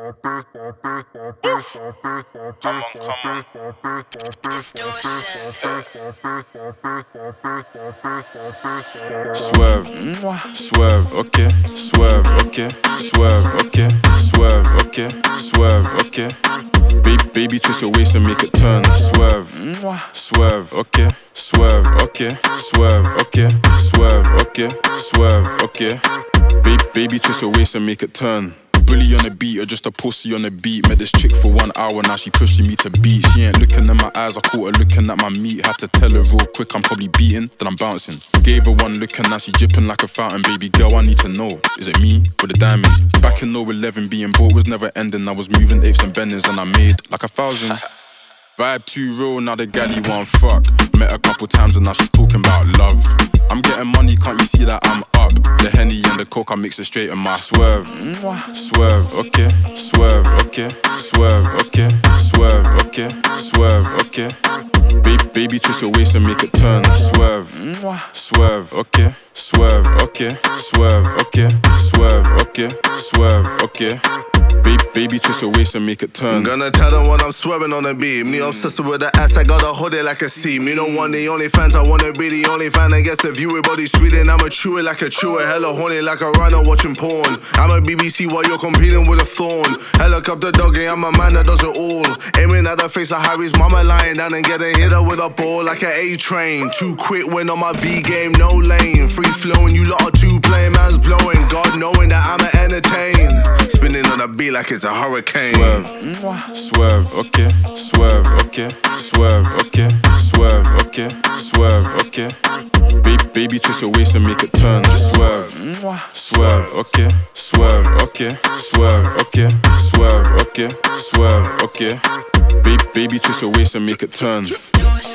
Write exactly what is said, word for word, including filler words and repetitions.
Come on, come on. Swerve, mwah, swerve, okay, swerve, okay, swerve, okay, swerve, okay, swerve, okay. Baby, baby, twist your waist and make it turn. Swerve, mwah, swerve, okay, swerve, okay, swerve, okay, swerve, okay, swerve, okay. Baby, baby, twist your waist and make it turn. Bully on the beat or just a pussy on the beat. Met this chick for one hour, now she pushing me to beat. She ain't looking at my eyes, I caught her looking at my meat. Had to tell her real quick, I'm probably beating, then I'm bouncing. Gave her one look and now she dripping like a fountain. Baby girl, I need to know, is it me or the diamonds? Back in oh eleven, being bored was never ending. I was moving apes and bendings and I made like a thousand. Vibe too real, now the galley want fuck. Met a couple times and now she's talking about love. I'm getting money, can't you see that I'm up? The Henny and the Coke, I mix it straight in my swerve. Swerve, okay, swerve, okay, swerve, okay, swerve, okay, swerve, okay. Baby, baby, twist your waist and make it turn. Swerve, swerve, okay, swerve, okay, swerve, okay, swerve, okay, swerve, okay. Baby, baby, twist your waist and make it turn. I'm gonna tell them when I'm swerving on the beat. Me obsessed with the ass, I gotta hold it like a seam. Me don't want the only fans, I wanna be the only fan. I guess the view it, body sweet and I'ma chew it like a chewer. Hella horny like a rhino watching porn. I'm a B B C while you're competing with a thorn. Helicopter doggy, I'm a man that does it all. Aiming at the face of Harry's mama lying down and getting hit her with a ball like an A-train. Too quick when on my V game, no lane. Free flowing, you lot are too plain, man's blowing. God knowing that I'ma entertain. Spinning on a beat like it's a hurricane. Swerve, swerve, okay, swerve, okay, swerve, okay, swerve, okay, swerve, okay. Baby, baby, twist your waist and make it turn. Swerve, swerve, okay, swerve, okay, swerve, okay, swerve, okay, swerve, okay. Baby, baby, twist your waist and make it turn.